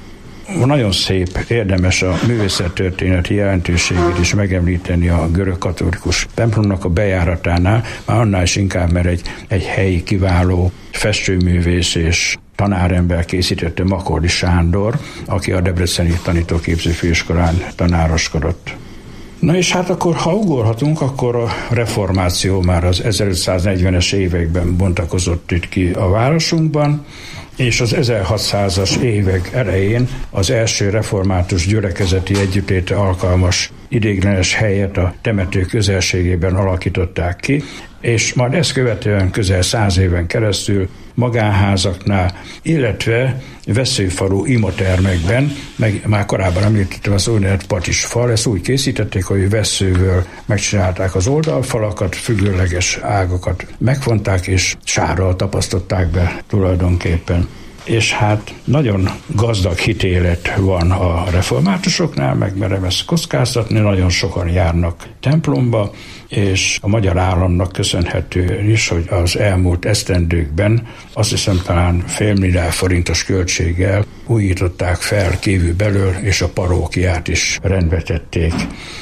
nagyon szép, érdemes a művészettörténeti jelentőségét is megemlíteni a görög katolikus templomnak a bejáratánál, már annál is inkább, mert egy, egy helyi kiváló festőművész és tanárember készítette, Makordi Sándor, aki a Debreceni Tanítóképző Főiskolán tanároskodott. Na és hát akkor, ha ugorhatunk, akkor a reformáció már az ezerötszáznegyvenes években bontakozott itt ki a városunkban, és az ezerhatszázas évek elején az első református gyülekezeti együttlétre alkalmas ideiglenes helyet a temető közelségében alakították ki, és majd ezt követően közel száz éven keresztül magánházaknál, illetve veszőfalu imatermekben, meg már korábban említettem az úgynevezett patisfal, ezt úgy készítették, hogy veszőből megcsinálták az oldalfalakat, függőleges ágakat megfonták, és sárral tapasztották be tulajdonképpen. És hát nagyon gazdag hitélet van a reformátusoknál, meg merem ezt kockáztatni, nagyon sokan járnak templomba, és a magyar államnak köszönhető is, hogy az elmúlt esztendőkben azt hiszem talán félmilliárd forintos költséggel újították fel kívülbelül, és a parókiát is rendbe tették.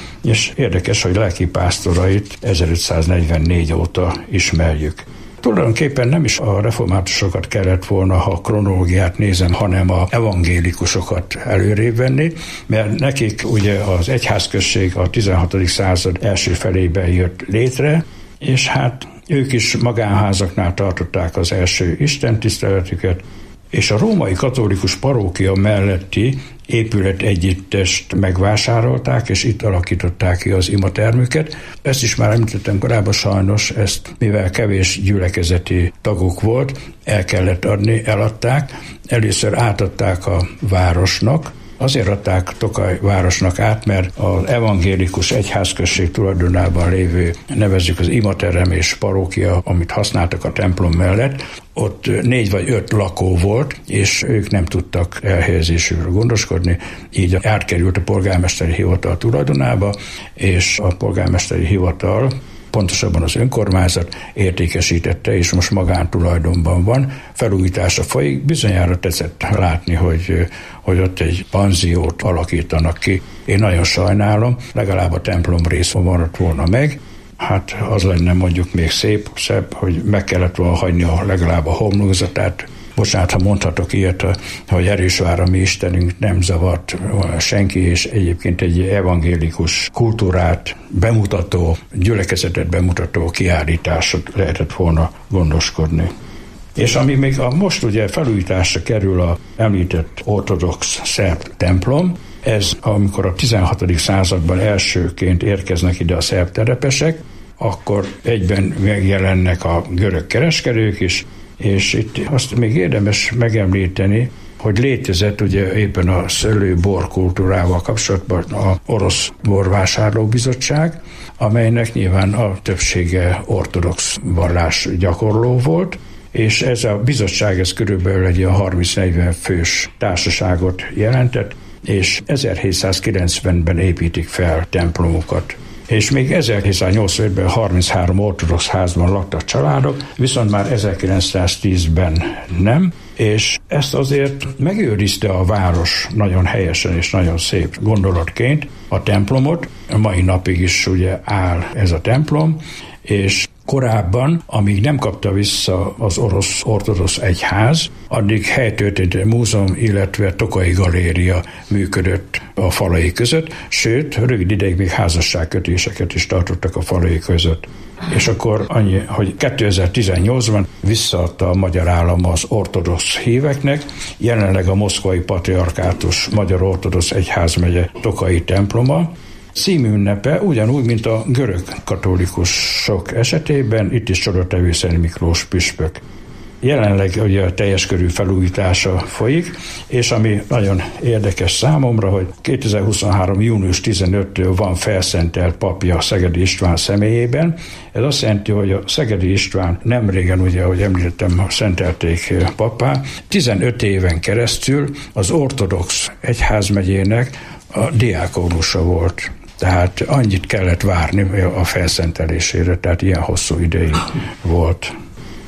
És érdekes, hogy lelkipásztorait ezerötszáznegyvennégy óta ismerjük. Tulajdonképpen nem is a reformátusokat kellett volna, ha a kronológiát nézem, hanem a evangélikusokat előrébb venni, mert nekik ugye az egyházközség a tizenhatodik század első felében jött létre, és hát ők is magánházaknál tartották az első istentiszteletüket, és a római katolikus parókia melletti épület együttest megvásárolták, és itt alakították ki az imatermüket. Ezt is már említettem korábban, sajnos ezt, mivel kevés gyülekezeti tagok volt, el kellett adni, eladták. Először átadták a városnak, azért adták Tokaj városnak át, mert az evangélikus egyházközség tulajdonában lévő, nevezzük az imaterem és parókia, amit használtak a templom mellett, ott négy vagy öt lakó volt, és ők nem tudtak elhelyezésükről gondoskodni, így átkerült a polgármesteri hivatal tulajdonába, és a polgármesteri hivatal, pontosabban az önkormányzat értékesítette, és most magántulajdonban van. Felújítása folyik, bizonyára tetszett látni, hogy, hogy ott egy panziót alakítanak ki. Én nagyon sajnálom, legalább a templom rész maradt volna meg. Hát az lenne mondjuk még szép, szebb, hogy meg kellett volna hagyni a, legalább a homlokzatát. Bocsánat, ha mondhatok ilyet, hogy Erősvár a mi Istenünk nem zavart senki, és egyébként egy evangélikus kultúrát bemutató, gyülekezetet bemutató kiállításot lehetett volna gondoskodni. És ami még a most ugye felújításra kerül a említett ortodox szerb templom, ez amikor a tizenhatodik században elsőként érkeznek ide a szerb telepesek, akkor egyben megjelennek a görög kereskedők is, és itt azt még érdemes megemlíteni, hogy létezett ugye éppen a szőlő-bor kultúrával kapcsolatban a orosz borvásárlóbizottság, amelynek nyilván a többsége ortodox vallás gyakorló volt, és ez a bizottság ez körülbelül egy harminc-negyven fős társaságot jelentett, és ezerhétszázkilencvenben építik fel templomokat. És még ezerhétszáznyolcvanötben harminchárom ortodox házban laktak családok, viszont már ezerkilencszáztízben nem, és ezt azért megőrizte a város nagyon helyesen és nagyon szép gondolatként a templomot. A mai napig is ugye áll ez a templom, és korábban, amíg nem kapta vissza az orosz ortodox egyház, addig helytörténeti múzeum, illetve Tokai galéria működött a falai között, sőt, rövid ideig még házasságkötéseket is tartottak a falai között. És akkor annyi, hogy kétezer-tizennyolcban visszaadta a magyar állam az ortodox híveknek, jelenleg a moszkvai patriarkátus Magyar Ortodox Egyházmegye Tokai temploma, címünnepe ugyanúgy, mint a görög katolikusok esetében, itt is csodatevő Szent Miklós püspök. Jelenleg ugye a teljes körű felújítása folyik, és ami nagyon érdekes számomra, hogy kétezer-huszonhárom. június tizenötödikétől van felszentelt papja Szegedi István személyében. Ez azt jelenti, hogy a Szegedi István nemrégen, ugye, ahogy említettem, szentelték pappá, tizenöt éven keresztül az ortodox egyházmegyének a diákonusa volt. Tehát annyit kellett várni a felszentelésére, tehát ilyen hosszú ideig volt.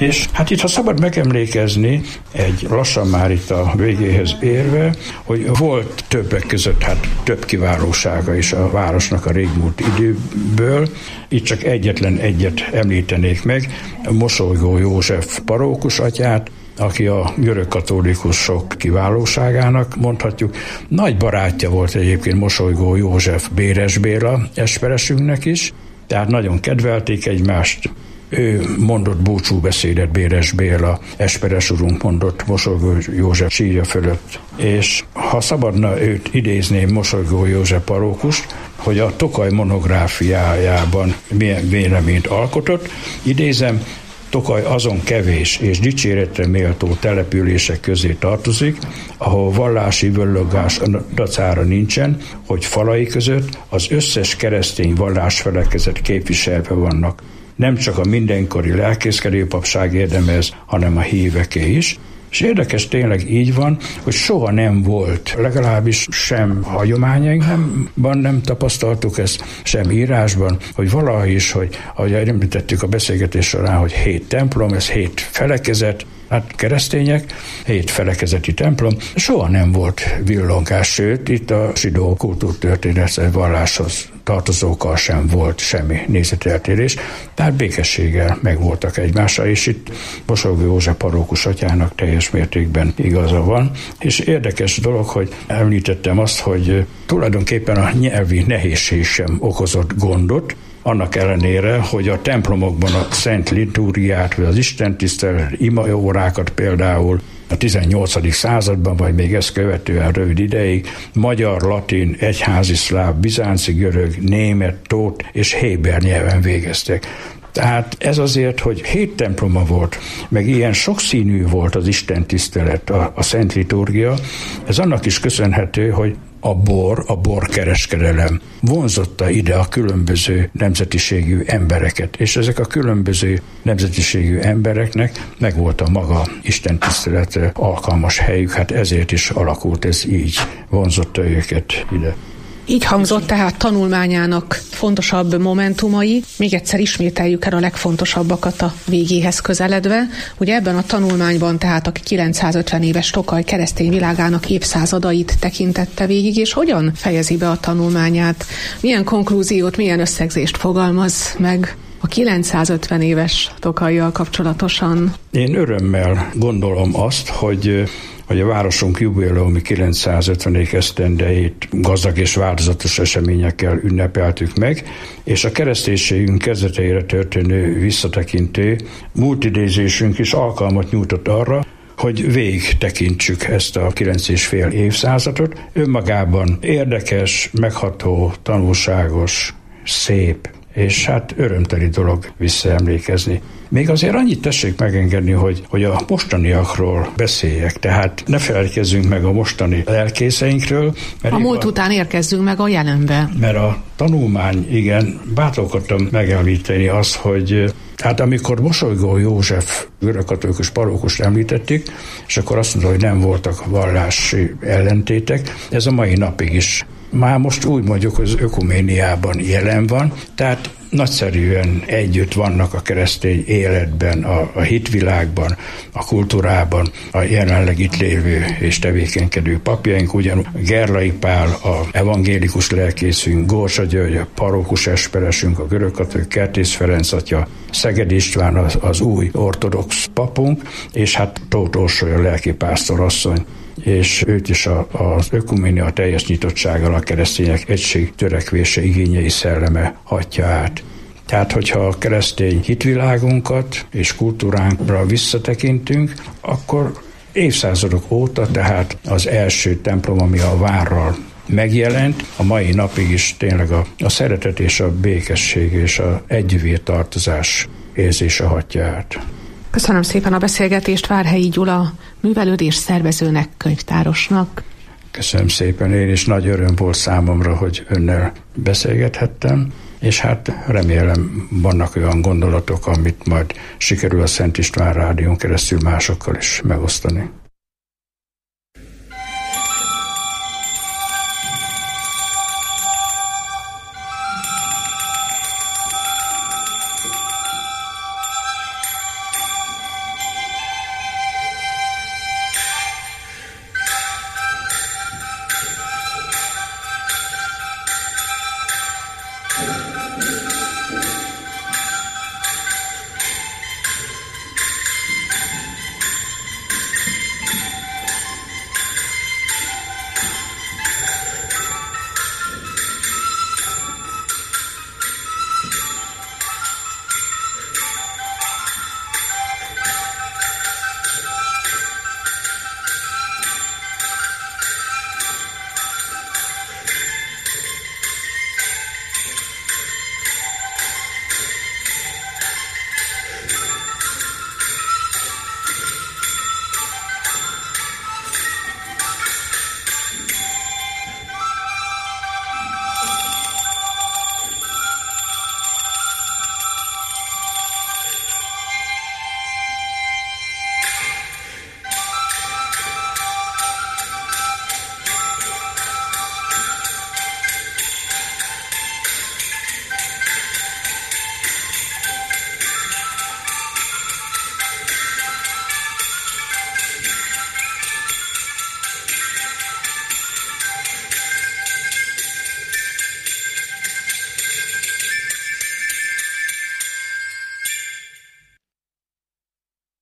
És hát itt, ha szabad megemlékezni, egy lassan már itt a végéhez érve, hogy volt többek között hát több kiválósága is a városnak a régmúlt időből. Itt csak egyetlen egyet említenék meg, Mosolygó József parókus atyát, aki a görög katolikusok kiválóságának mondhatjuk. Nagy barátja volt egyébként Mosolygó József Béres Béla esperesünknek is, tehát nagyon kedvelték egymást. Ő mondott búcsúbeszédet Béres Béla, esperes urunk mondott Mosolygó József sírja fölött. És ha szabadna őt idézném, Mosolygó József parókust, hogy a Tokaj monográfiájában milyen véleményt alkotott, idézem, Tokaj azon kevés és dicséretre méltó települések közé tartozik, ahol vallási völlögás dacára nincsen, hogy falai között az összes keresztény vallásfelekezet képviselve vannak. Nem csak a mindenkori lelkészkedő papság érdemez, hanem a híveké is. És érdekes, tényleg így van, hogy soha nem volt, legalábbis sem hagyományainkban nem tapasztaltuk ezt, sem írásban, hogy valahogy is, hogy ahogy említettük a beszélgetés során, hogy hét templom, ez hét felekezet, hát keresztények, hét felekezeti templom, soha nem volt villongás, sőt, itt a zsidó kultúrtörténet valláshoz tartozókkal sem volt semmi nézeteltérés, tehát békességgel megvoltak egymással, és itt Mosolygó József parókus atyának teljes mértékben igaza van, és érdekes dolog, hogy említettem azt, hogy tulajdonképpen a nyelvi nehézség sem okozott gondot, annak ellenére, hogy a templomokban a szent litúriát, vagy az istentisztelet imaórákat például a tizennyolcadik században, vagy még ezt követően rövid ideig magyar, latin, egyházi szláv, bizánci görög, német, tót és héber nyelven végeztek. Tehát ez azért, hogy hét temploma volt, meg ilyen sokszínű volt az istentisztelet, a, a szent liturgia, ez annak is köszönhető, hogy a bor, a borkereskedelem vonzotta ide a különböző nemzetiségű embereket, és ezek a különböző nemzetiségű embereknek megvolt a maga istentiszteletre alkalmas helyük, hát ezért is alakult ez így, vonzotta őket ide. Így hangzott tehát tanulmányának fontosabb momentumai. Még egyszer ismételjük el a legfontosabbakat a végéhez közeledve. Ugye ebben a tanulmányban tehát a kilencszázötven éves Tokaj keresztény világának évszázadait tekintette végig, és hogyan fejezi be a tanulmányát? Milyen konklúziót, milyen összegzést fogalmaz meg a kilencszázötven éves Tokajjal kapcsolatosan? Én örömmel gondolom azt, hogy hogy a városunk jubileumi kilencszázötvenedik esztendejét gazdag és változatos eseményekkel ünnepeltük meg, és a kereszténységünk kezdeteire történő visszatekintő múltidézésünk is alkalmat nyújtott arra, hogy végig tekintsük ezt a kilenc és fél évszázadot. Önmagában érdekes, megható, tanulságos, szép, és hát örömteli dolog visszaemlékezni. Még azért annyit tessék megengedni, hogy, hogy a mostaniakról beszéljek, tehát ne feledkezzünk meg a mostani lelkészeinkről. A múlt a, után érkezzünk meg a jelenbe. Mert a tanulmány, igen, bátorkodtam megemlíteni azt, hogy hát amikor Mosolygó József görögkatolikus parókust említettük, és akkor azt mondta, hogy nem voltak vallási ellentétek, ez a mai napig is már most úgy mondjuk, hogy az ökuméniában jelen van, tehát nagyszerűen együtt vannak a keresztény életben, a, a hitvilágban, a kultúrában, a jelenleg itt lévő és tevékenykedő papjaink, ugyan Gerlai Pál, a evangélikus lelkészünk, Gorsa György, a parókus esperesünk, a görögkatolikus Kertész Ferenc atya, Szeged István az, az új ortodox papunk, és hát Tóth Orsolya a lelkipásztor asszony, és őt is a, az ökuménia teljes nyitottsággal a keresztények egység törekvése igényei szelleme hatja át. Tehát, hogyha a keresztény hitvilágunkat és kultúránkra visszatekintünk, akkor évszázadok óta, tehát az első templom, ami a várral megjelent, a mai napig is tényleg a, a szeretet és a békesség és a együvé tartozás érzése hatja át. Köszönöm szépen a beszélgetést Várhelyi Gyula művelődés szervezőnek, könyvtárosnak. Köszönöm szépen, én is nagy öröm volt számomra, hogy önnel beszélgethettem, és hát remélem vannak olyan gondolatok, amit majd sikerül a Szent István Rádión keresztül másokkal is megosztani.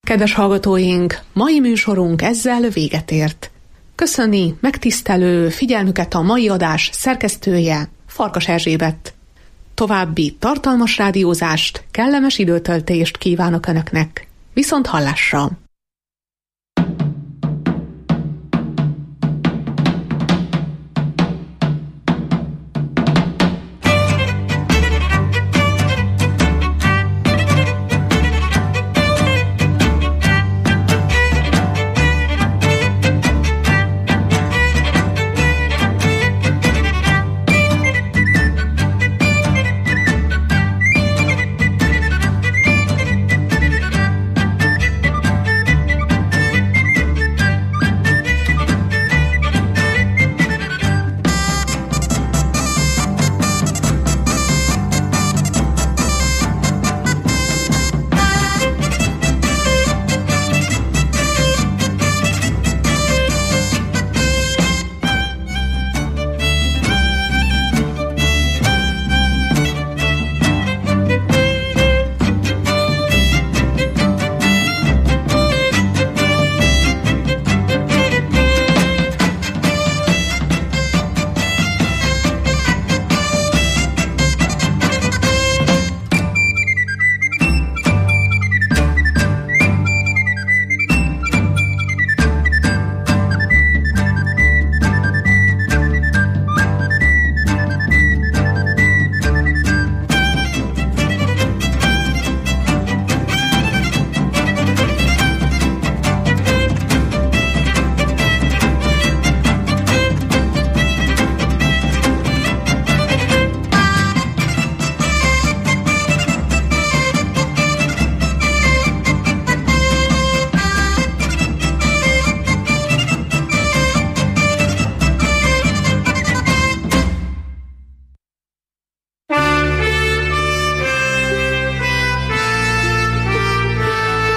Kedves hallgatóink, mai műsorunk ezzel véget ért. Köszöni megtisztelő figyelmüket a mai adás szerkesztője, Farkas Erzsébet. További tartalmas rádiózást, kellemes időtöltést kívánok Önöknek. Viszont hallásra!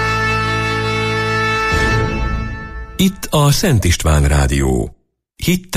Itt a Szent István Rádió. Hitte